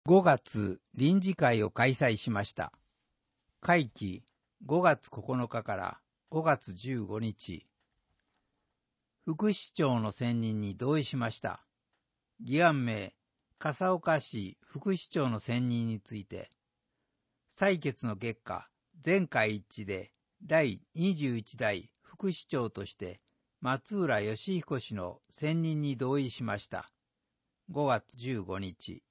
5月臨時会を開催しました。会期5月9日から5月15日。副市長の選任に同意しました。議案名、笠岡市副市長の選任について、採決の結果、全会一致で第21代副市長として松浦義彦氏の選任に同意しました。5月15日。